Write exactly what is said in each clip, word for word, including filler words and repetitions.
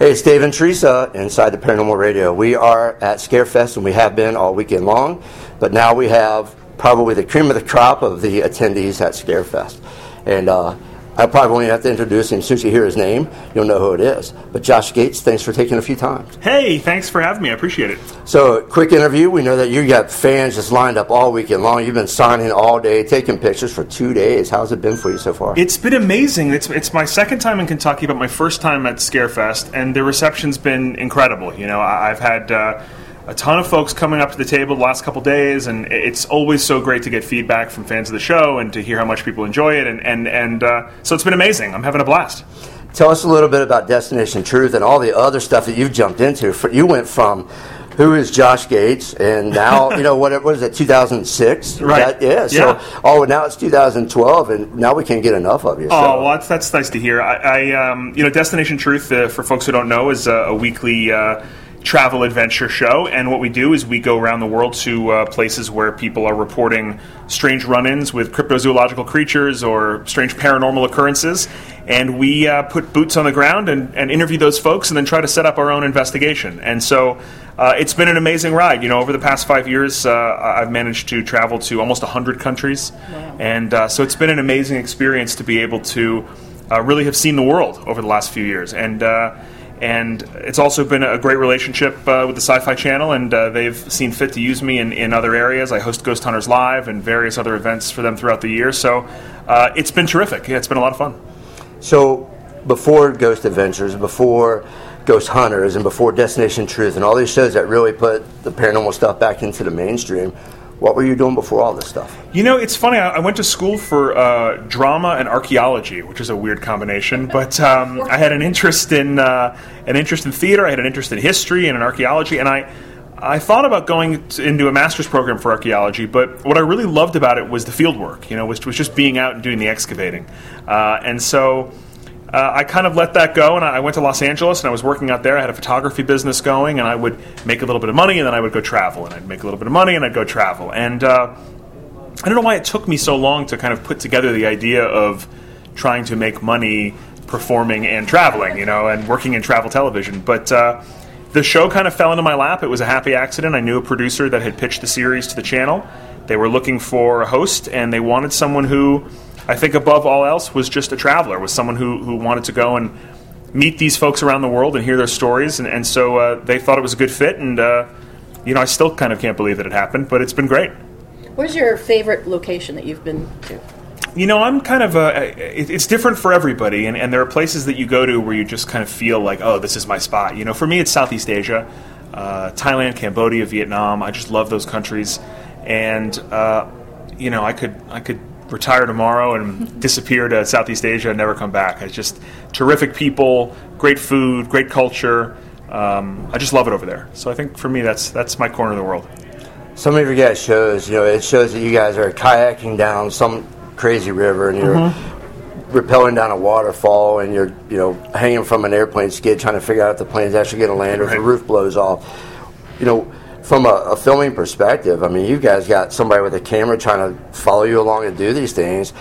Hey, it's Dave and Teresa inside the Paranormal Radio. We are at Scarefest, and we have been all weekend long, but now we have probably the cream of the crop of the attendees at Scarefest. And uh, I probably won't have to introduce him. As soon as you hear his name, you'll know who it is. But Josh Gates, thanks for taking a few times. Hey, thanks for having me. I appreciate it. So, quick interview. We know that you got fans just lined up all weekend long. You've been signing all day, taking pictures for two days. How's it been for you so far? It's been amazing. It's it's my second time in Kentucky, but my first time at Scarefest, and the reception's been incredible. You know, I've had uh, a ton of folks coming up to the table the last couple days, and it's always so great to get feedback from fans of the show and to hear how much people enjoy it, and, and, and uh, so it's been amazing. I'm having a blast. Tell us a little bit about Destination Truth and all the other stuff that you've jumped into. You went from who is Josh Gates, and now, you know, what, what is it, two thousand six? Right. That, yeah, so, yeah. Oh, now it's two thousand twelve, and now we can't get enough of you. So. Oh, well, that's, that's nice to hear. I, I um, you know, Destination Truth, uh, for folks who don't know, is a, a weekly uh, travel adventure show, and what we do is we go around the world to uh, places where people are reporting strange run-ins with cryptozoological creatures or strange paranormal occurrences, and we uh, put boots on the ground and, and interview those folks and then try to set up our own investigation. And so uh, it's been an amazing ride. You know, over the past five years, uh, I've managed to travel to almost one hundred countries, wow. and uh, so it's been an amazing experience to be able to uh, really have seen the world over the last few years. And uh, And it's also been a great relationship uh, with the Sci-Fi Channel, and uh, they've seen fit to use me in, in other areas. I host Ghost Hunters Live and various other events for them throughout the year. So uh, it's been terrific. Yeah, it's been a lot of fun. So before Ghost Adventures, before Ghost Hunters, and before Destination Truth, and all these shows that really put the paranormal stuff back into the mainstream, what were you doing before all this stuff? You know, it's funny. I went to school for uh, drama and archaeology, which is a weird combination. But um, I had an interest in uh, an interest in theater. I had an interest in history and in archaeology, and I I thought about going to, into a master's program for archaeology. But what I really loved about it was the field work. You know, was was just being out and doing the excavating, uh, and so. Uh, I kind of let that go, and I went to Los Angeles, and I was working out there. I had a photography business going, and I would make a little bit of money, and then I would go travel, and I'd make a little bit of money, and I'd go travel. And uh, I don't know why it took me so long to kind of put together the idea of trying to make money performing and traveling, you know, and working in travel television. But uh, the show kind of fell into my lap. It was a happy accident. I knew a producer that had pitched the series to the channel. They were looking for a host, and they wanted someone who, I think above all else, was just a traveler, was someone who, who wanted to go and meet these folks around the world and hear their stories, and, and so uh, they thought it was a good fit, and uh, you know, I still kind of can't believe that it happened, but it's been great. Where's your favorite location that you've been to? You know, I'm kind of a, it, it's different for everybody, and, and there are places that you go to where you just kind of feel like, oh, this is my spot. You know, for me, it's Southeast Asia, uh, Thailand, Cambodia, Vietnam. I just love those countries, and uh, you know, I could I could. retire tomorrow and disappear to Southeast Asia and never come back. It's just terrific people, great food, great culture. Um, I just love it over there. So I think for me, that's that's my corner of the world. Some of your guys' shows, you know, it shows that you guys are kayaking down some crazy river, and you're mm-hmm. rappelling down a waterfall, and you're, you know, hanging from an airplane skid trying to figure out if the plane's actually going to land or if right. the roof blows off. You know, from a, a filming perspective, I mean, you guys got somebody with a camera trying to follow you along and do these things.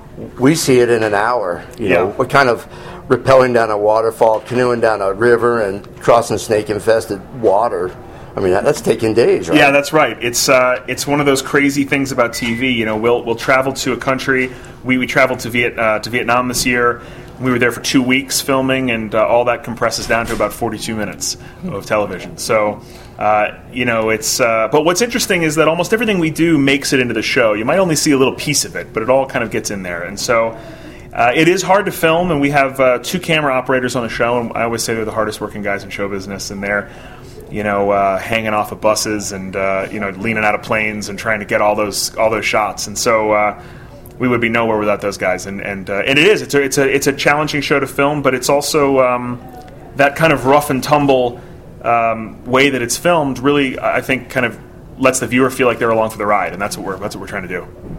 We see it in an hour. You yeah. know, what kind of rappelling down a waterfall, canoeing down a river, and crossing snake-infested water. I mean, that, that's taking days, right? Yeah, that's right. It's uh, it's one of those crazy things about T V. You know, we'll we'll travel to a country. We we traveled to Viet uh, to Vietnam this year. We were there for two weeks filming, and uh, all that compresses down to about forty-two minutes of television. So, uh, you know, it's... Uh, but what's interesting is that almost everything we do makes it into the show. You might only see a little piece of it, but it all kind of gets in there. And so uh, it is hard to film, and we have uh, two camera operators on the show, and I always say they're the hardest working guys in show business, and they're, you know, uh, hanging off of buses and, uh, you know, leaning out of planes and trying to get all those all those shots. And so... Uh, we would be nowhere without those guys, and and uh, and it is. It's a it's a it's a challenging show to film, but it's also um, that kind of rough and tumble um, way that it's filmed. Really, I think, kind of lets the viewer feel like they're along for the ride, and that's what we're that's what we're trying to do.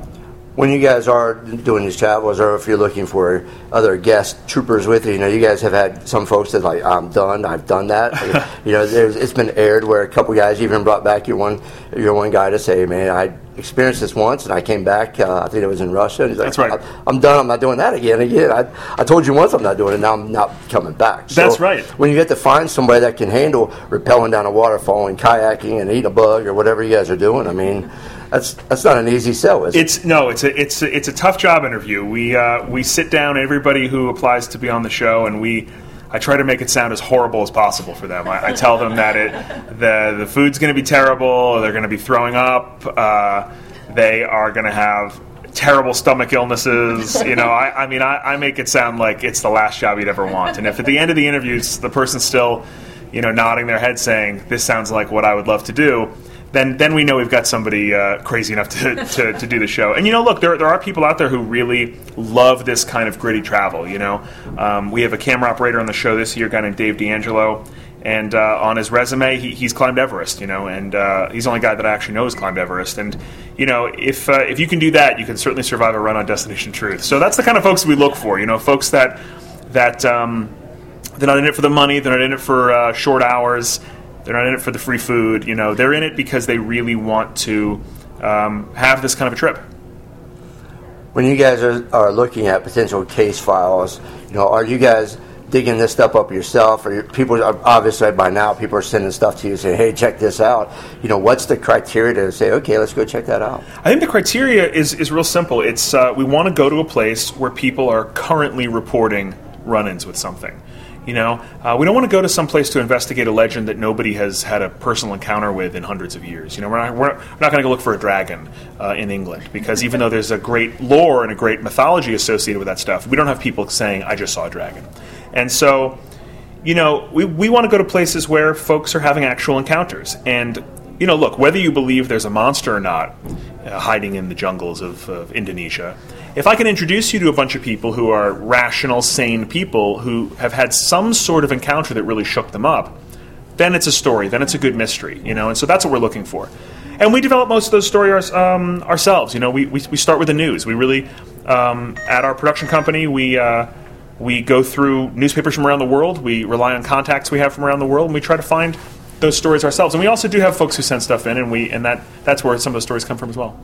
when you guys are doing these travels, or if you're looking for other guest troopers with you, you know, you guys have had some folks that like, I'm done, I've done that. You know, there's, it's been aired where a couple guys even brought back your one, your one guy to say, man, I experienced this once and I came back. Uh, I think it was in Russia. And he's like, That's right. I'm done. I'm not doing that again. Again, I, I told you once I'm not doing it. Now I'm not coming back. So That's right. When you get to find somebody that can handle rappelling down a waterfall and kayaking and eating a bug or whatever you guys are doing, I mean. That's that's not an easy sell, is it? It's no, it's a it's a, it's a tough job interview. We uh, we sit down everybody who applies to be on the show, and we I try to make it sound as horrible as possible for them. I, I tell them that it the the food's going to be terrible. They're going to be throwing up. Uh, they are going to have terrible stomach illnesses. You know, I, I mean, I, I make it sound like it's the last job you'd ever want. And if at the end of the interview the person's still, you know, nodding their head saying this sounds like what I would love to do. Then, then we know we've got somebody uh, crazy enough to, to, to do the show. And you know, look, there there are people out there who really love this kind of gritty travel. You know, um, we have a camera operator on the show this year, a guy named Dave D'Angelo, and uh, on his resume, he, he's climbed Everest. You know, and uh, he's the only guy that I actually know has climbed Everest. And you know, if uh, if you can do that, you can certainly survive a run on Destination Truth. So that's the kind of folks we look for. You know, folks that that um, they're not in it for the money, they're not in it for uh, short hours. They're not in it for the free food. You know, they're in it because they really want to um, have this kind of a trip. When you guys are, are looking at potential case files, you know, are you guys digging this stuff up yourself? Or people are, obviously by now people are sending stuff to you saying, "Hey, check this out." You know, what's the criteria to say, "Okay, let's go check that out"? I think the criteria is is real simple. It's uh, we want to go to a place where people are currently reporting run-ins with something. You know, uh, we don't want to go to some place to investigate a legend that nobody has had a personal encounter with in hundreds of years. You know, we're not, we're not going to go look for a dragon uh, in England, because even though there's a great lore and a great mythology associated with that stuff, we don't have people saying, "I just saw a dragon." And so, you know, we, we want to go to places where folks are having actual encounters. And, you know, look, whether you believe there's a monster or not uh, hiding in the jungles of, of Indonesia, if I can introduce you to a bunch of people who are rational, sane people who have had some sort of encounter that really shook them up, then it's a story, then it's a good mystery, you know, and so that's what we're looking for. And we develop most of those stories um, ourselves, you know, we, we we start with the news. We really, um, at our production company, we uh, we go through newspapers from around the world, we rely on contacts we have from around the world, and we try to find those stories ourselves. And we also do have folks who send stuff in, and we and that that's where some of the stories come from as well.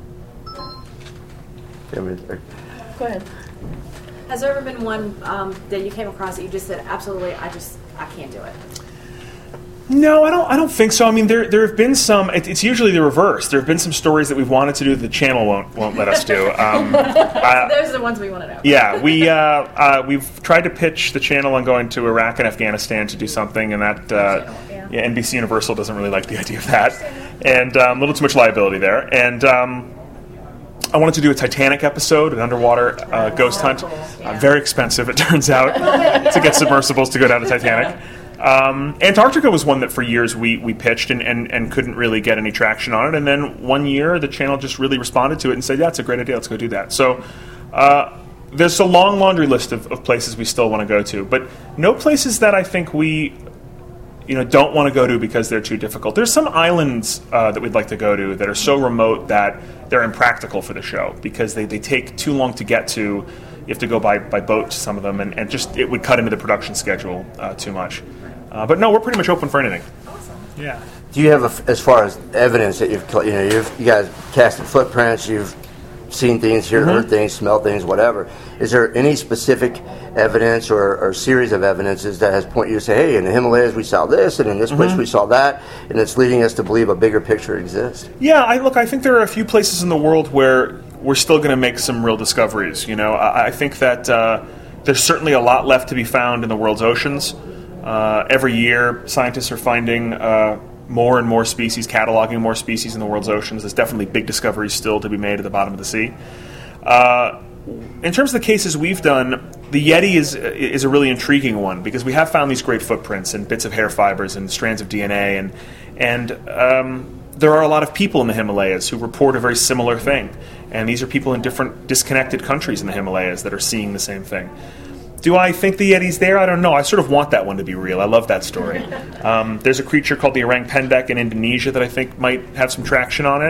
Go ahead. Has there ever been one um, that you came across that you just said, absolutely, I just, I can't do it? No, I don't. I don't think so. I mean, there there have been some. It, it's usually the reverse. There have been some stories that we've wanted to do that the channel won't won't let us do. Um, uh, Those are the ones we want to know. Yeah, we uh, uh, we've tried to pitch the channel on going to Iraq and Afghanistan to do something, and that uh, yeah. yeah, N B C Universal doesn't really like the idea of that, and um, a little too much liability there. And um, I wanted to do a Titanic episode, an underwater uh, ghost hunt. Uh, very expensive, it turns out, to get submersibles to go down to Titanic. Um, Antarctica was one that for years we, we pitched and, and, and couldn't really get any traction on it. And then one year the channel just really responded to it and said, yeah, it's a great idea, let's go do that. So uh, there's a long laundry list of, of places we still want to go to, but no places that I think we you know, don't want to go to because they're too difficult. There's some islands uh, that we'd like to go to that are so remote that they're impractical for the show because they, they take too long to get to. You have to go by, by boat to some of them, and, and just it would cut into the production schedule uh, too much. Uh, but no, we're pretty much open for anything. Awesome. Yeah. Do you have, a, as far as evidence that you've, you know, you've, you guys casted footprints, you've seen things, heard, mm-hmm. heard things, smelled things, whatever. Is there any specific evidence or, or series of evidences that has pointed you to say, hey, in the Himalayas we saw this, and in this mm-hmm. place we saw that, and it's leading us to believe a bigger picture exists? Yeah, I look, I think there are a few places in the world where we're still going to make some real discoveries. You know, I, I think that uh, there's certainly a lot left to be found in the world's oceans. Uh, every year, scientists are finding uh, more and more species, cataloging more species in the world's oceans. There's definitely big discoveries still to be made at the bottom of the sea. Uh, in terms of the cases we've done, the Yeti is is a really intriguing one because we have found these great footprints and bits of hair fibers and strands of D N A, and and um, there are a lot of people in the Himalayas who report a very similar thing. And these are people in different disconnected countries in the Himalayas that are seeing the same thing. Do I think the Yeti's there? I don't know. I sort of want that one to be real. I love that story. Um, there's a creature called the orang pendek in Indonesia that I think might have some traction on it.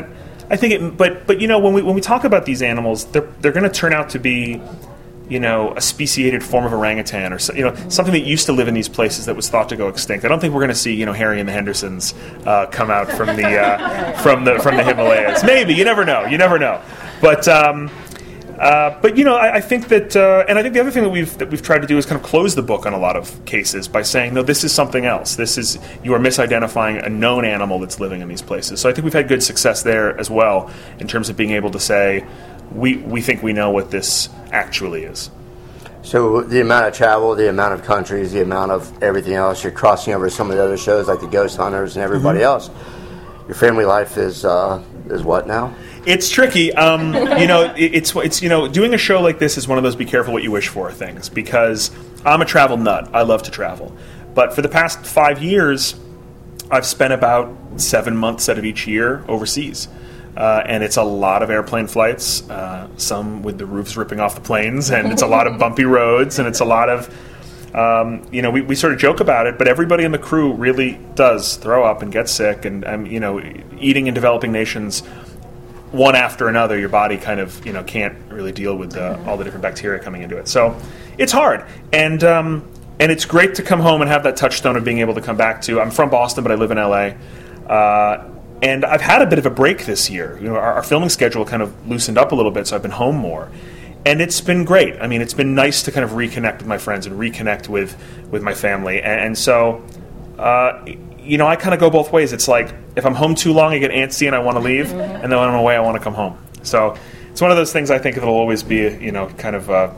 I think it, but but you know, when we when we talk about these animals, they're they're going to turn out to be, you know, a speciated form of orangutan, or you know, something that used to live in these places that was thought to go extinct. I don't think we're going to see, you know, Harry and the Hendersons uh, come out from the uh, from the from the Himalayas. Maybe, you never know. You never know. But um, uh, but you know, I, I think that, uh, and I think the other thing that we've that we've tried to do is kind of close the book on a lot of cases by saying, no, this is something else. This is, you are misidentifying a known animal that's living in these places. So I think we've had good success there as well in terms of being able to say, we we think we know what this actually is. So the amount of travel, the amount of countries, the amount of everything else, you're crossing over some of the other shows like the Ghost Hunters and everybody mm-hmm. else. Your family life is uh, is what now? It's tricky. Um, you know, it, it's it's you know, doing a show like this is one of those be careful what you wish for things, because I'm a travel nut. I love to travel, but for the past five years, I've spent about seven months out of each year overseas. Uh, and it's a lot of airplane flights, uh, some with the roofs ripping off the planes, and it's a lot of bumpy roads, and it's a lot of, um, you know, we, we sort of joke about it, but everybody in the crew really does throw up and get sick, and, um, you know, eating in developing nations, one after another, your body kind of, you know, can't really deal with uh, all the different bacteria coming into it. So it's hard, and um, and it's great to come home and have that touchstone of being able to come back to. I'm from Boston, but I live in L A. Uh, And I've had a bit of a break this year. You know, our, our filming schedule kind of loosened up a little bit, so I've been home more. And it's been great. I mean, it's been nice to kind of reconnect with my friends and reconnect with, with my family. And, and so, uh, you know, I kind of go both ways. It's like, if I'm home too long, I get antsy and I want to leave. And then when I'm away, I want to come home. So it's one of those things I think that'll always be, you know, kind of, uh,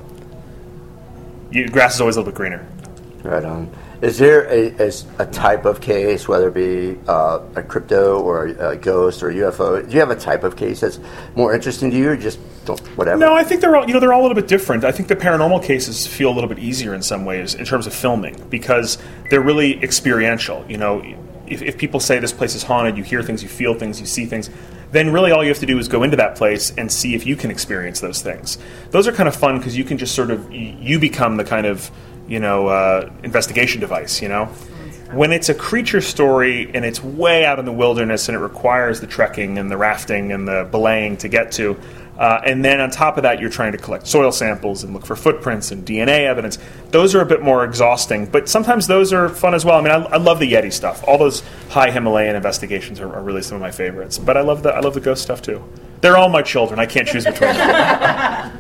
you, grass is always a little bit greener. Right on. Is there a, a, a type of case, whether it be uh, a crypto or a ghost or a U F O? Do you have a type of case that's more interesting to you, or just don't, whatever? No, I think they're all, you know, they're all a little bit different. I think the paranormal cases feel a little bit easier in some ways in terms of filming, because they're really experiential. You know, if, if people say this place is haunted, you hear things, you feel things, you see things, then really all you have to do is go into that place and see if you can experience those things. Those are kind of fun because you can just sort of, you become the kind of, you know, uh, investigation device, you know. When it's a creature story and it's way out in the wilderness and it requires the trekking and the rafting and the belaying to get to, uh, and then on top of that you're trying to collect soil samples and look for footprints and D N A evidence, those are a bit more exhausting, but sometimes those are fun as well. I mean, I, I love the Yeti stuff. All those high Himalayan investigations are, are really some of my favorites, but I love the I love the ghost stuff too. They're all my children. I can't choose between them.